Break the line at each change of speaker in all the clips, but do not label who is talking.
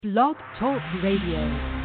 Blog Talk Radio.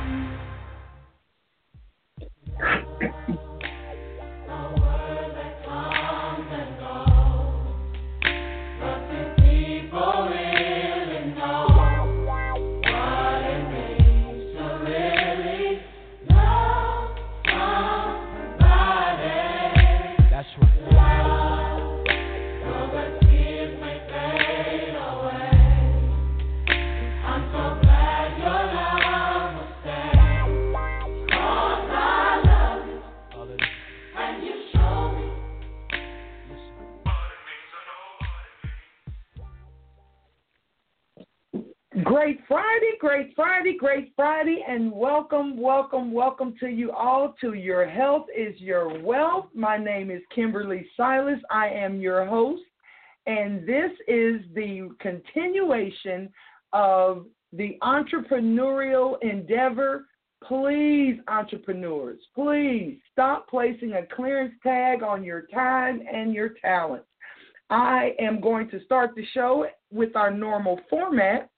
Great Friday, and welcome to you all to Your Health is Your Wealth. My name is Kimberly Silas. I am your host, and this is the continuation of the entrepreneurial endeavor. Please, entrepreneurs, please stop placing a clearance tag on your time and your talent. I am going to start the show with our normal format.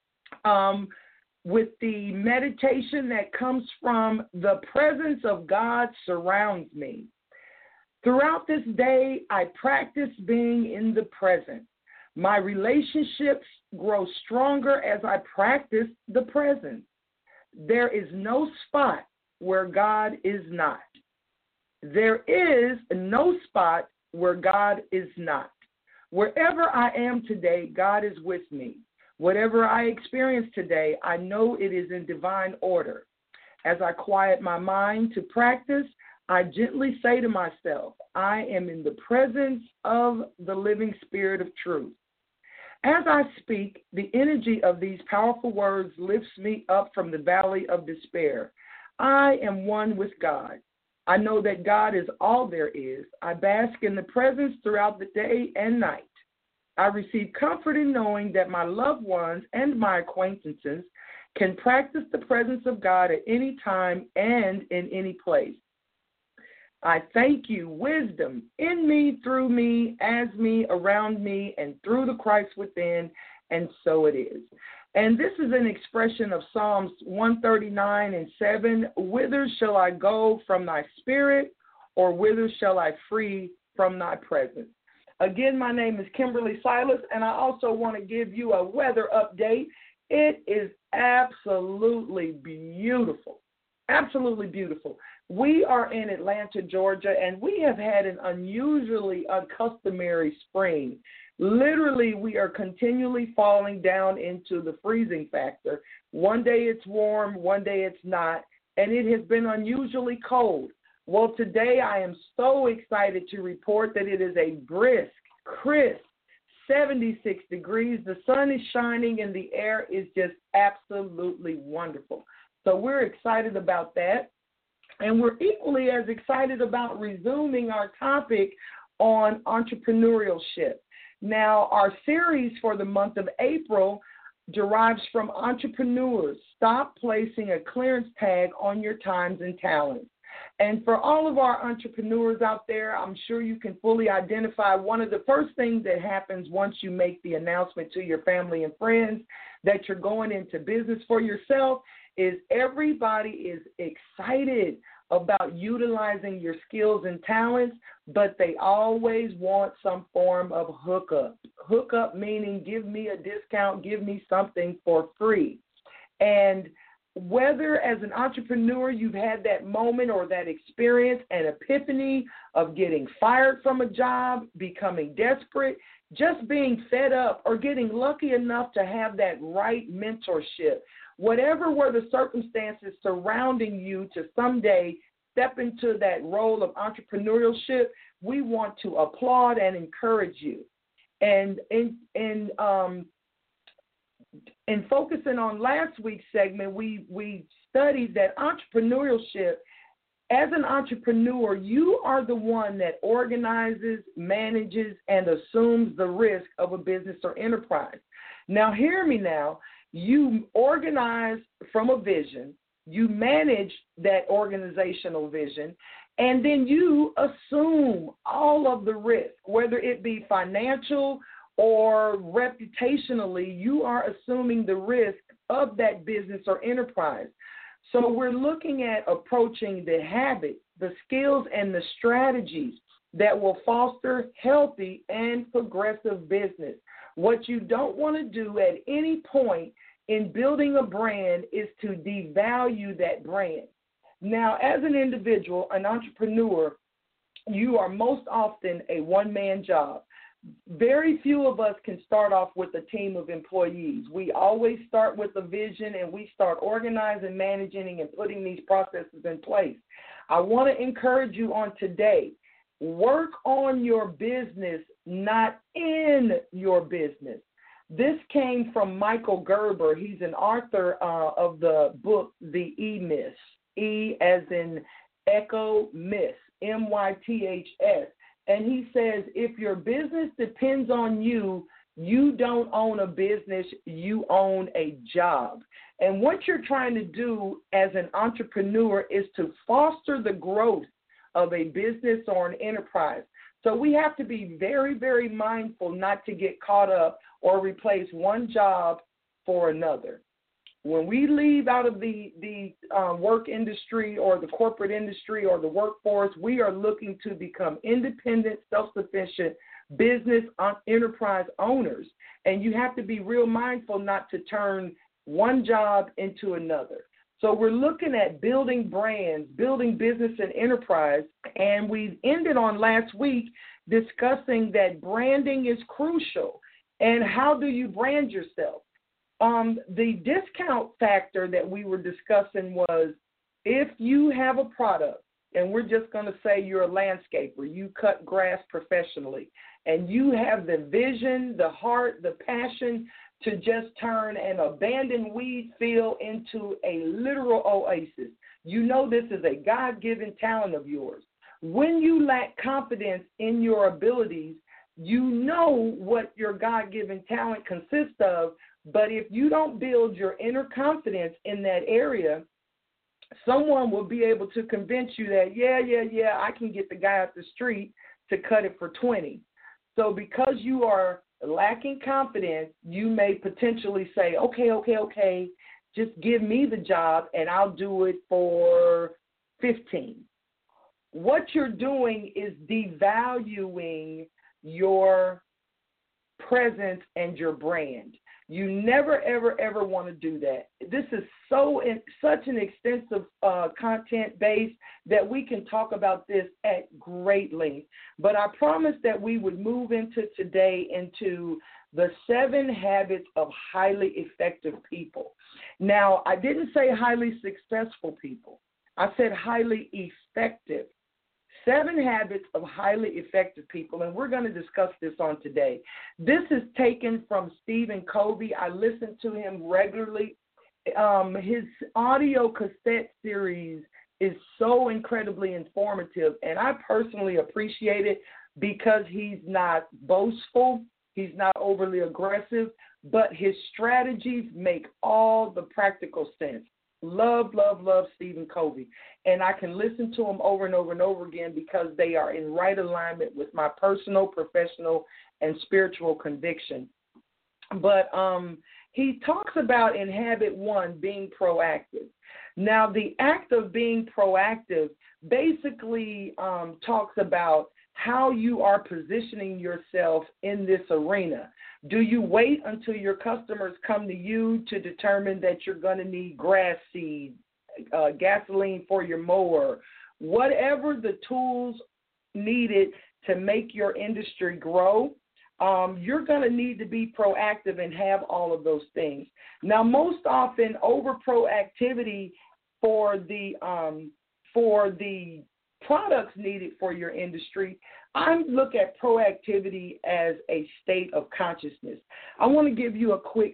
With the meditation that comes from the presence of God surrounds me. Throughout this day, I practice being in the present. My relationships grow stronger as I practice the present. There is no spot where God is not. There is no spot where God is not. Wherever I am today, God is with me. Whatever I experience today, I know it is in divine order. As I quiet my mind to practice, I gently say to myself, I am in the presence of the living Spirit of truth. As I speak, the energy of these powerful words lifts me up from the valley of despair. I am one with God. I know that God is all there is. I bask in the presence throughout the day and night. I receive comfort in knowing that my loved ones and my acquaintances can practice the presence of God at any time and in any place. I thank you, wisdom, in me, through me, as me, around me, and through the Christ within, and so it is. And this is an expression of Psalms 139:7. Whither shall I go from thy spirit, or whither shall I flee from thy presence? Again, my name is Kimberly Silas, and I also want to give you a weather update. It is absolutely beautiful, absolutely beautiful. We are in Atlanta, Georgia, and we have had an unusually uncustomary spring. Literally, we are continually falling down into the freezing factor. One day it's warm, one day it's not, and it has been unusually cold. Well, today I am so excited to report that it is a brisk, crisp 76 degrees. The sun is shining and the air is just absolutely wonderful. So we're excited about that. And we're equally as excited about resuming our topic on entrepreneurship. Now, our series for the month of April derives from entrepreneurs. Stop placing a clearance tag on your times and talents. And for all of our entrepreneurs out there, I'm sure you can fully identify one of the first things that happens once you make the announcement to your family and friends that you're going into business for yourself is everybody is excited about utilizing your skills and talents, but they always want some form of hookup. Hookup meaning give me a discount, give me something for free. And whether as an entrepreneur you've had that moment or that experience, an epiphany of getting fired from a job, becoming desperate, just being fed up, or getting lucky enough to have that right mentorship, whatever were the circumstances surrounding you to someday step into that role of entrepreneurship, we want to applaud and encourage you. And in focusing on last week's segment, we studied that entrepreneurship, as an entrepreneur, you are the one that organizes, manages, and assumes the risk of a business or enterprise. Now, hear me now. You organize from a vision, you manage that organizational vision, and then you assume all of the risk, whether it be financial or reputationally, you are assuming the risk of that business or enterprise. So we're looking at approaching the habits, the skills, and the strategies that will foster healthy and progressive business. What you don't want to do at any point in building a brand is to devalue that brand. Now, as an individual, an entrepreneur, you are most often a one-man job. Very few of us can start off with a team of employees. We always start with a vision, and we start organizing, managing, and putting these processes in place. I want to encourage you on today, work on your business, not in your business. This came from Michael Gerber. He's an author of the book, The E-Myth. E as in echo, myth, M-Y-T-H-S. And he says, if your business depends on you, you don't own a business, you own a job. And what you're trying to do as an entrepreneur is to foster the growth of a business or an enterprise. So we have to be very, very mindful not to get caught up or replace one job for another. When we leave out of the work industry or the corporate industry or the workforce, we are looking to become independent, self-sufficient business enterprise owners. And you have to be real mindful not to turn one job into another. So we're looking at building brands, building business and enterprise, and we ended on last week discussing that branding is crucial. And how do you brand yourself? The discount factor that we were discussing was if you have a product, and we're just going to say you're a landscaper, you cut grass professionally, and you have the vision, the heart, the passion to just turn an abandoned weed field into a literal oasis. You know this is a God-given talent of yours. When you lack confidence in your abilities, you know what your God-given talent consists of, but if you don't build your inner confidence in that area, someone will be able to convince you that, yeah, I can get the guy up the street to cut it for 20. So because you are lacking confidence, you may potentially say, okay, just give me the job and I'll do it for 15. What you're doing is devaluing your presence and your brand. You never, ever want to do that. This is such an extensive content base that we can talk about this at great length. But I promised that we would move into today into the 7 habits of highly effective people. Now, I didn't say highly successful people. I said highly effective. 7 habits of highly effective people, and we're going to discuss this on today. This is taken from Stephen Covey. I listen to him regularly. His audio cassette series is so incredibly informative, and I personally appreciate it because he's not boastful, he's not overly aggressive, but his strategies make all the practical sense. Love Stephen Covey. And I can listen to them over and over and over again because they are in right alignment with my personal, professional, and spiritual conviction. But he talks about in habit 1 being proactive. Now, the act of being proactive basically talks about how you are positioning yourself in this arena. Do you wait until your customers come to you to determine that you're going to need grass seed, gasoline for your mower, whatever the tools needed to make your industry grow? You're going to need to be proactive and have all of those things. Now, most often, over proactivity for the products needed for your industry, I look at proactivity as a state of consciousness. I want to give you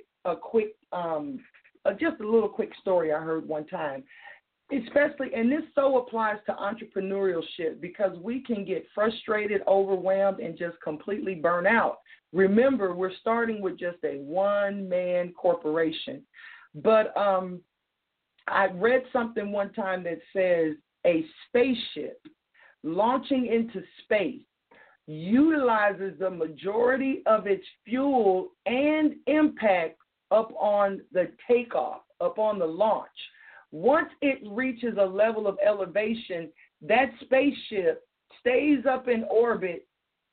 just a little quick story I heard one time. Especially, and this so applies to entrepreneurship because we can get frustrated, overwhelmed, and just completely burn out. Remember, we're starting with just a one-man corporation. But I read something one time that says a spaceship launching into space utilizes the majority of its fuel and impact up on the takeoff, up on the launch. Once it reaches a level of elevation, that spaceship stays up in orbit,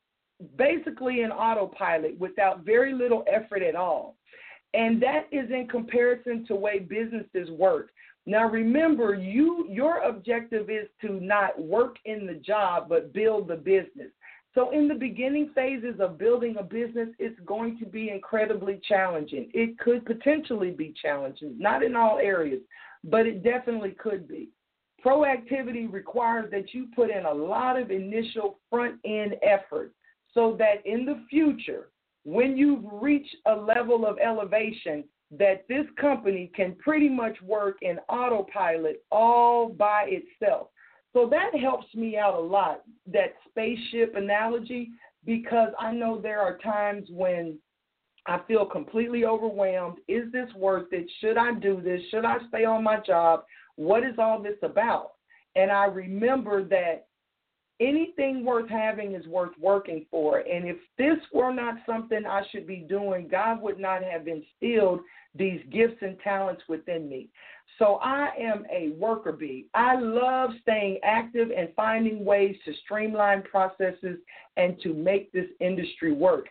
basically in autopilot, without very little effort at all. And that is in comparison to the way businesses work. Now, remember, your objective is to not work in the job, but build the business. So in the beginning phases of building a business, it's going to be incredibly challenging. It could potentially be challenging, not in all areas, but it definitely could be. Proactivity requires that you put in a lot of initial front-end effort so that in the future, when you've reached a level of elevation, that this company can pretty much work in autopilot all by itself. So that helps me out a lot, that spaceship analogy, because I know there are times when I feel completely overwhelmed. Is this worth it? Should I do this? Should I stay on my job? What is all this about? And I remember that anything worth having is worth working for. And if this were not something I should be doing, God would not have instilled these gifts and talents within me. So I am a worker bee. I love staying active and finding ways to streamline processes and to make this industry work.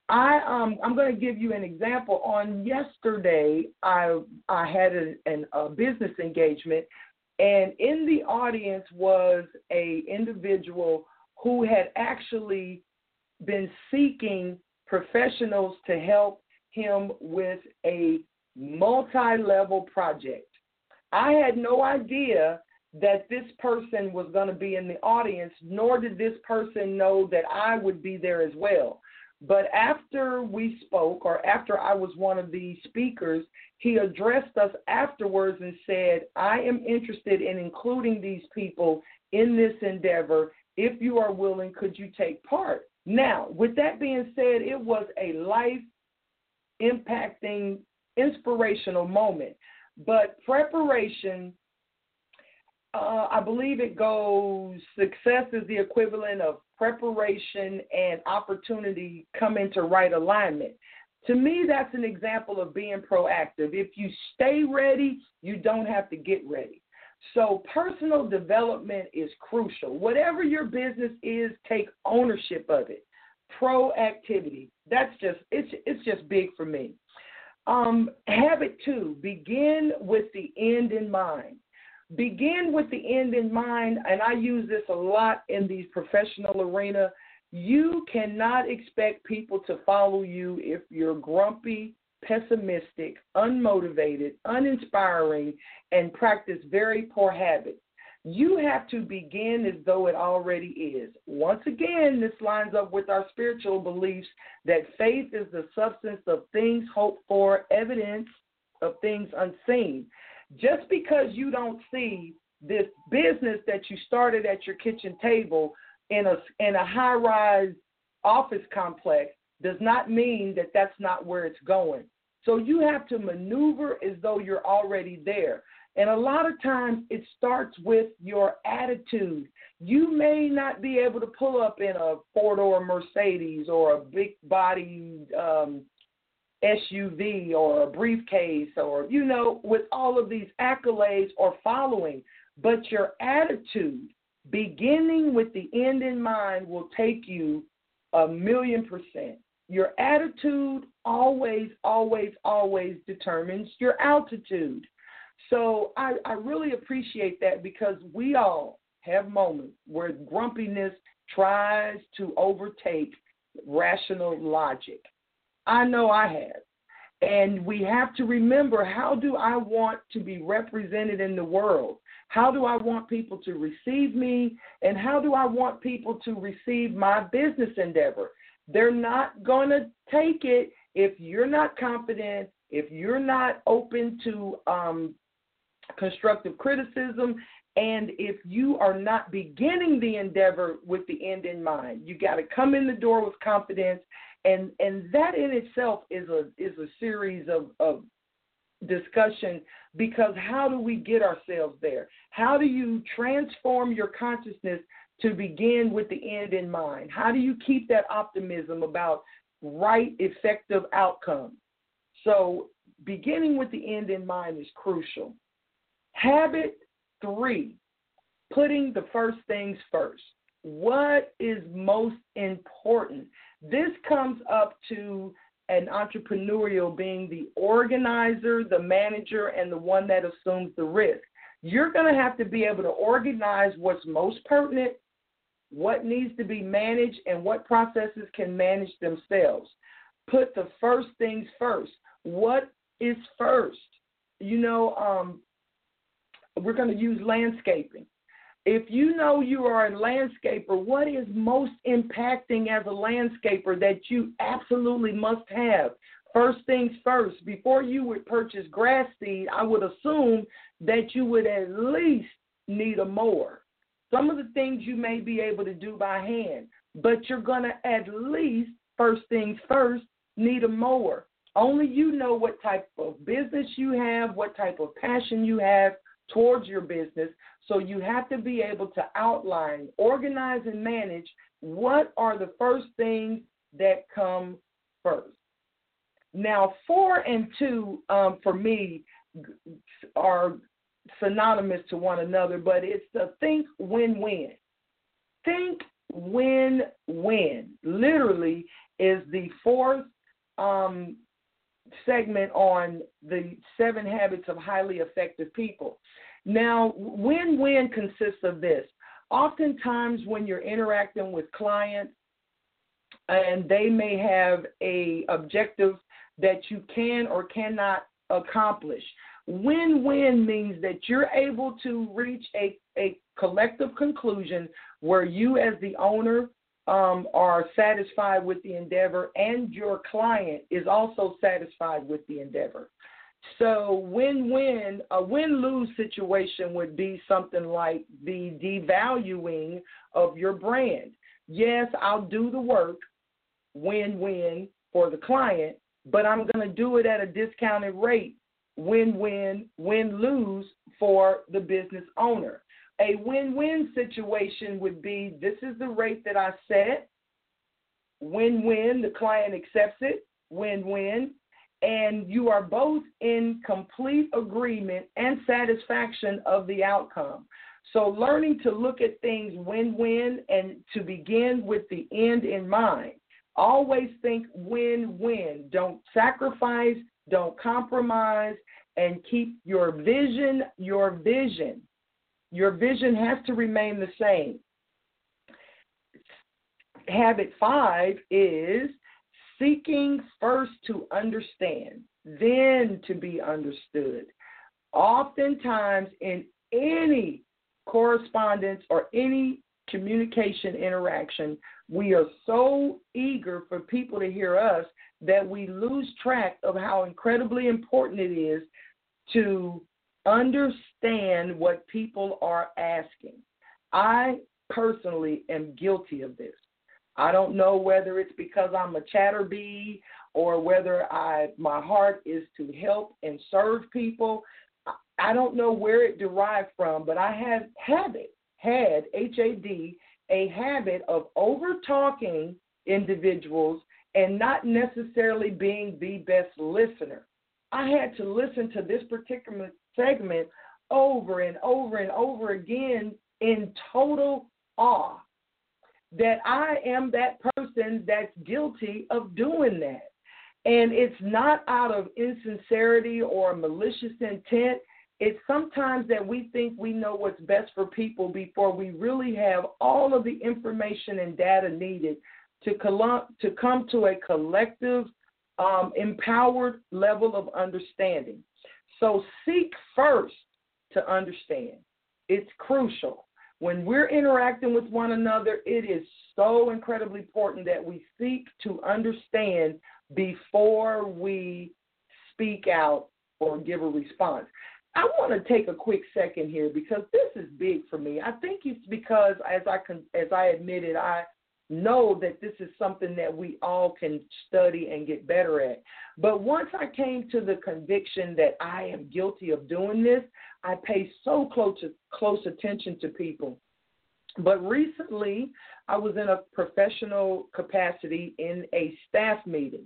I'm going to give you an example. On yesterday, I had a business engagement, and in the audience was an individual who had actually been seeking professionals to help him with a multi-level project. I had no idea that this person was going to be in the audience, nor did this person know that I would be there as well. But after we spoke, or after I was one of the speakers, he addressed us afterwards and said, I am interested in including these people in this endeavor. If you are willing, could you take part? Now, with that being said, it was a life-impacting, inspirational moment. But preparation, I believe it goes, success is the equivalent of preparation and opportunity come into right alignment. To me, that's an example of being proactive. If you stay ready, you don't have to get ready. So personal development is crucial. Whatever your business is, take ownership of it. Proactivity, it's just big for me. Habit 2, begin with the end in mind. Begin with the end in mind, and I use this a lot in the professional arena. You cannot expect people to follow you if you're grumpy, pessimistic, unmotivated, uninspiring, and practice very poor habits. You have to begin as though it already is. Once again, this lines up with our spiritual beliefs that faith is the substance of things hoped for, evidence of things unseen. Just because you don't see this business that you started at your kitchen table in a high-rise office complex does not mean that that's not where it's going. So you have to maneuver as though you're already there. And a lot of times it starts with your attitude. You may not be able to pull up in a four-door Mercedes or a big-bodied SUV or a briefcase or, with all of these accolades or following. But your attitude, beginning with the end in mind, will take you 1,000,000%. Your attitude always, always, always determines your altitude. So I really appreciate that, because we all have moments where grumpiness tries to overtake rational logic. I know I have. And we have to remember, how do I want to be represented in the world? How do I want people to receive me? And how do I want people to receive my business endeavor? They're not going to take it if you're not confident, if you're not open to constructive criticism, and if you are not beginning the endeavor with the end in mind. You got to come in the door with confidence, and that in itself is a series of discussion, because how do we get ourselves there? How do you transform your consciousness to begin with the end in mind? How do you keep that optimism about right, effective outcomes? So beginning with the end in mind is crucial. Habit 3, putting the first things first. What is most important? This comes up to an entrepreneurial being the organizer, the manager, and the one that assumes the risk. You're going to have to be able to organize what's most pertinent, what needs to be managed, and what processes can manage themselves. Put the first things first. What is first? You know, we're going to use landscaping. If you know you are a landscaper, what is most impacting as a landscaper that you absolutely must have? First things first. Before you would purchase grass seed, I would assume that you would at least need a mower. Some of the things you may be able to do by hand, but you're going to at least, first things first, need a mower. Only you know what type of business you have, what type of passion you have towards your business. So you have to be able to outline, organize, and manage what are the first things that come first. Now, 4 and 2 for me are synonymous to one another, but it's the think win-win. Think win-win literally is the 4th segment on the 7 habits of highly effective people. Now, win-win consists of this. Oftentimes when you're interacting with clients and they may have a objective that you can or cannot accomplish, win-win means that you're able to reach a collective conclusion where you as the owner are satisfied with the endeavor and your client is also satisfied with the endeavor. So win-win, a win-lose situation would be something like the devaluing of your brand. Yes, I'll do the work, win-win for the client, but I'm going to do it at a discounted rate, win-win, win-lose for the business owner. A win-win situation would be, this is the rate that I set, win-win, the client accepts it, win-win, and you are both in complete agreement and satisfaction of the outcome. So learning to look at things win-win and to begin with the end in mind. Always think win-win. Don't sacrifice, don't compromise, and keep your vision your vision. Your vision has to remain the same. Habit 5 is seeking first to understand, then to be understood. Oftentimes in any correspondence or any communication interaction, we are so eager for people to hear us that we lose track of how incredibly important it is to understand what people are asking. I personally am guilty of this. I don't know whether it's because I'm a chatterbee or whether my heart is to help and serve people. I don't know where it derived from, but I had H-A-D, a habit of over-talking individuals and not necessarily being the best listener. I had to listen to this particular segment over and over and over again in total awe that I am that person that's guilty of doing that. And it's not out of insincerity or malicious intent. It's sometimes that we think we know what's best for people before we really have all of the information and data needed to come to a collective, empowered level of understanding. So seek first to understand. It's crucial. When we're interacting with one another, it is so incredibly important that we seek to understand before we speak out or give a response. I want to take a quick second here because this is big for me. I think it's because, as I admitted, I know that this is something that we all can study and get better at. But once I came to the conviction that I am guilty of doing this, I pay so close attention to people. But recently, I was in a professional capacity in a staff meeting,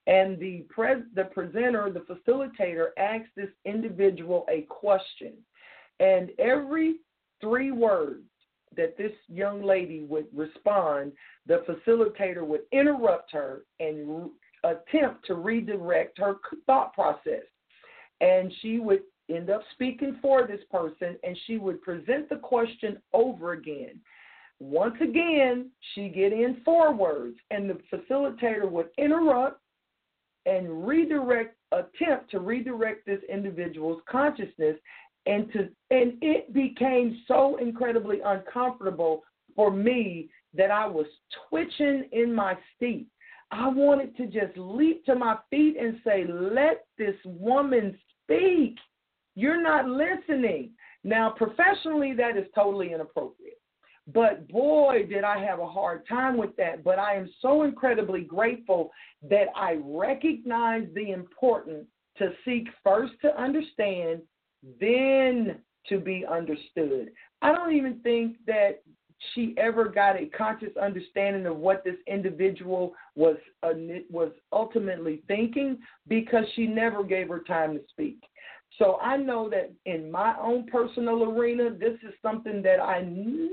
And the presenter, the facilitator, asked this individual a question. And every 3 words that this young lady would respond, the facilitator would interrupt her and attempt to redirect her thought process. And she would end up speaking for this person, and she would present the question over again. Once again, she get in 4 words, and the facilitator would interrupt and attempt to redirect this individual's consciousness, and it became so incredibly uncomfortable for me that I was twitching in my seat. I wanted to just leap to my feet and say, let this woman speak. You're not listening. Now, professionally, that is totally inappropriate. But boy, did I have a hard time with that. But I am so incredibly grateful that I recognize the importance to seek first to understand, then to be understood. I don't even think that she ever got a conscious understanding of what this individual was ultimately thinking, because she never gave her time to speak. So I know that in my own personal arena, this is something that I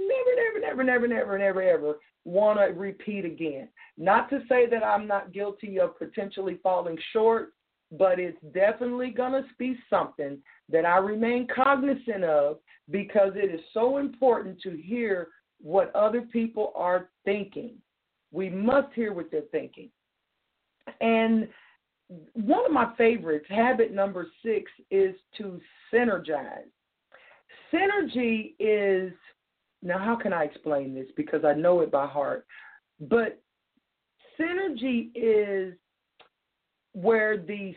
never, ever want to repeat again. Not to say that I'm not guilty of potentially falling short, but it's definitely going to be something that I remain cognizant of, because it is so important to hear what other people are thinking. We must hear what they're thinking. And one of my favorites, habit number 6, is to synergize. Synergy is, now how can I explain this? Because I know it by heart. But synergy is where the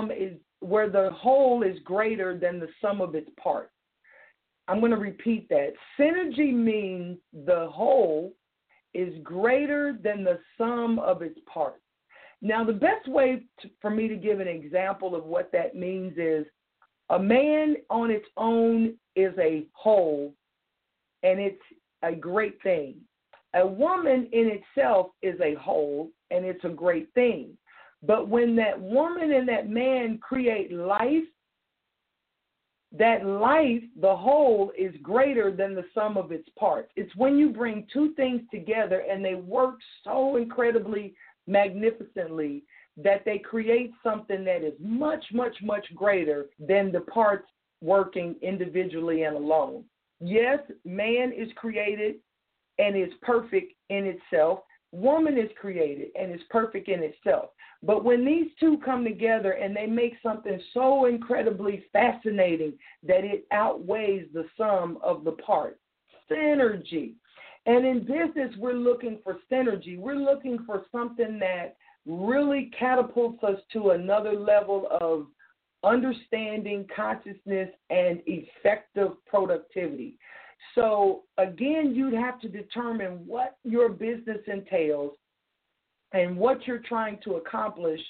whole is greater than the sum of its parts. I'm going to repeat that. Synergy means the whole is greater than the sum of its parts. Now, the best way for me to give an example of what that means is a man on its own is a whole, and it's a great thing. A woman in itself is a whole, and it's a great thing. But when that woman and that man create life, that life, the whole, is greater than the sum of its parts. It's when you bring 2 things together and they work so incredibly magnificently that they create something that is much, much, much greater than the parts working individually and alone. Yes, man is created and is perfect in itself. Woman is created and is perfect in itself. But when these 2 come together and they make something so incredibly fascinating that it outweighs the sum of the parts, synergy. And in business, we're looking for synergy. We're looking for something that really catapults us to another level of understanding, consciousness, and effective productivity. So, again, you'd have to determine what your business entails and what you're trying to accomplish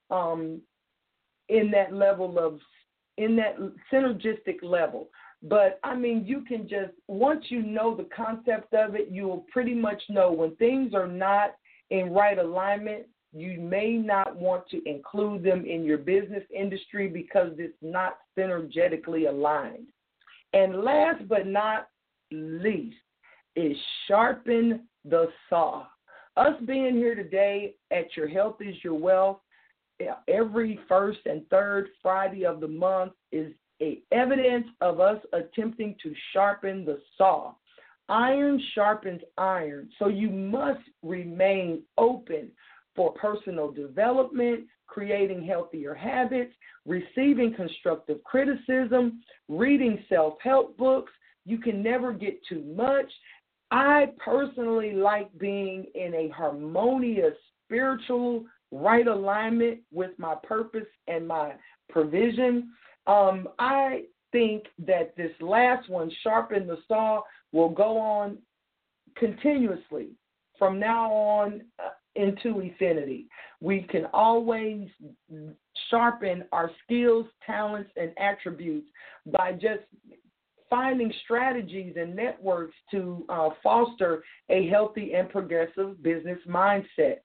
in that synergistic level. But, I mean, you can just, once you know the concept of it, you'll pretty much know when things are not in right alignment, you may not want to include them in your business industry because it's not synergetically aligned. And last but not least is sharpen the saw. Us being here today at Your Health is Your Wealth, every first and third Friday of the month is evidence of us attempting to sharpen the saw. Iron sharpens iron, so you must remain open for personal development, creating healthier habits, receiving constructive criticism, reading self-help books. You can never get too much. I personally like being in a harmonious, spiritual, right alignment with my purpose and my provision. I think that this last one, sharpen the saw, will go on continuously from now on into infinity. We can always sharpen our skills, talents, and attributes by just finding strategies and networks to foster a healthy and progressive business mindset.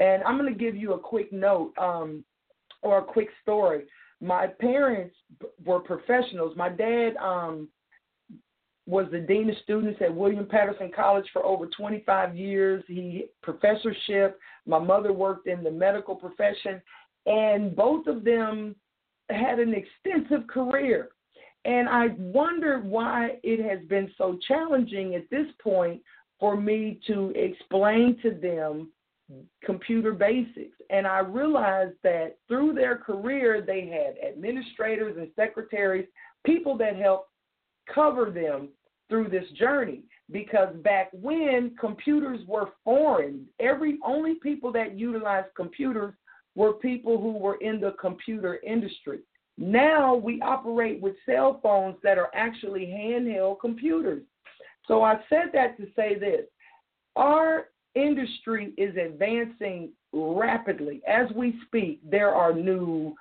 And I'm going to give you a quick note or a quick story. My parents were professionals. My dad was the dean of students at William Patterson College for over 25 years. He professorship. My mother worked in the medical profession, and both of them had an extensive career. And I wondered why it has been so challenging at this point for me to explain to them computer basics. And I realized that through their career, they had administrators and secretaries, people that helped cover them through this journey. Because back when computers were foreign, only people that utilized computers were people who were in the computer industry. Now we operate with cell phones that are actually handheld computers. So I said that to say this. Our industry is advancing rapidly. As we speak, there are new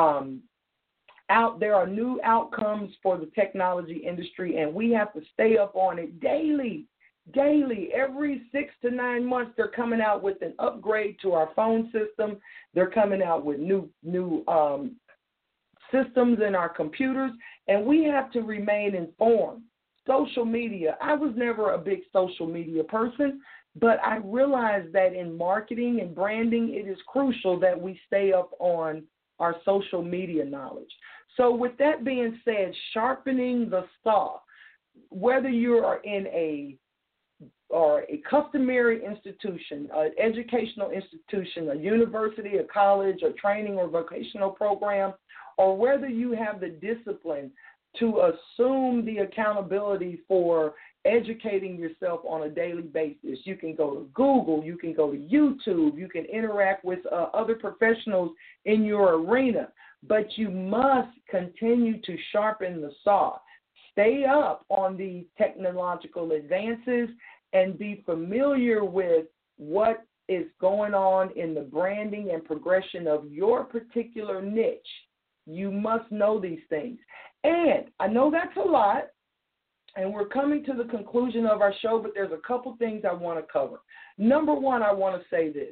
outcomes for the technology industry, and we have to stay up on it daily. Every 6 to 9 months, they're coming out with an upgrade to our phone system. They're coming out with new systems in our computers, and we have to remain informed. Social media. I was never a big social media person, but I realized that in marketing and branding, it is crucial that we stay up on our social media knowledge. So with that being said, sharpening the saw, whether you are in a customary institution, an educational institution, a university, a college, a training or vocational program, or whether you have the discipline to assume the accountability for educating yourself on a daily basis. You can go to Google, you can go to YouTube, you can interact with other professionals in your arena, but you must continue to sharpen the saw. Stay up on the technological advances and be familiar with what is going on in the branding and progression of your particular niche. You must know these things. And I know that's a lot, and we're coming to the conclusion of our show, but there's a couple things I want to cover. Number one, I want to say this.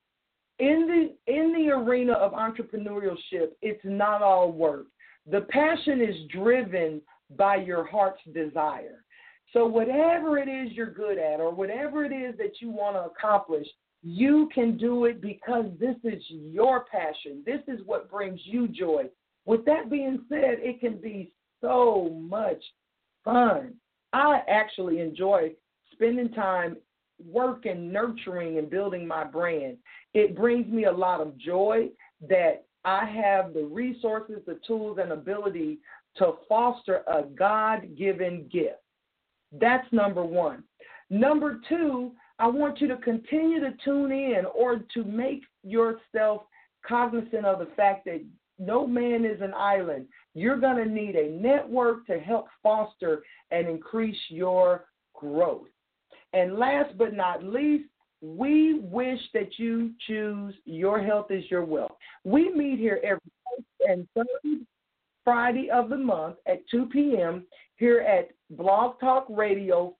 In the arena of entrepreneurship, it's not all work. The passion is driven by your heart's desire. So whatever it is you're good at or whatever it is that you want to accomplish, you can do it because this is your passion. This is what brings you joy. With that being said, it can be so much fun. I actually enjoy spending time working, nurturing, and building my brand. It brings me a lot of joy that I have the resources, the tools, and ability to foster a God-given gift. That's number one. Number two, I want you to continue to tune in or to make yourself cognizant of the fact that no man is an island. You're going to need a network to help foster and increase your growth. And last but not least, we wish that you choose your health is your wealth. We meet here every first and third Friday of the month at 2 p.m. here at Blog Talk Radio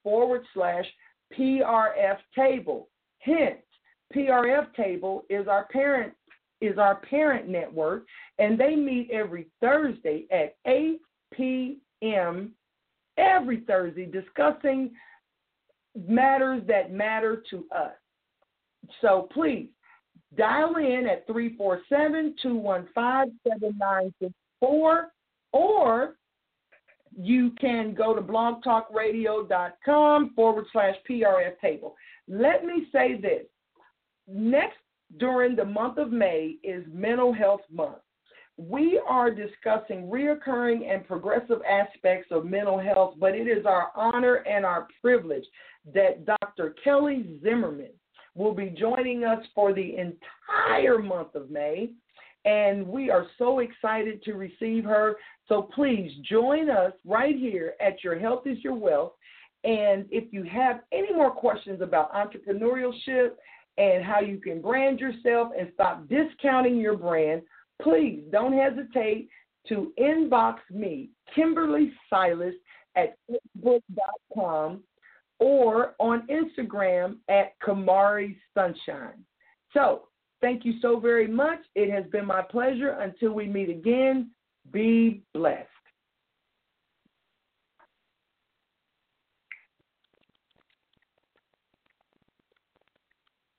/PRF Table. Hence, PRF Table is our parent network, and they meet every Thursday at 8 p.m. every Thursday discussing matters that matter to us. So please dial in at 347-215-7964, or you can go to blogtalkradio.com /PRF Table. Let me say this. Next, during the month of May is Mental Health Month. We are discussing reoccurring and progressive aspects of mental health, but it is our honor and our privilege that Dr. Kelly Zimmerman will be joining us for the entire month of May, and we are so excited to receive her. So please join us right here at Your Health is Your Wealth, and if you have any more questions about entrepreneurship and how you can brand yourself and stop discounting your brand, please don't hesitate to inbox me, Kimberly Silas, at Facebook.com or on Instagram at Kamari Sunshine. So Thank you so very much. It has been my pleasure. Until we meet again, be blessed.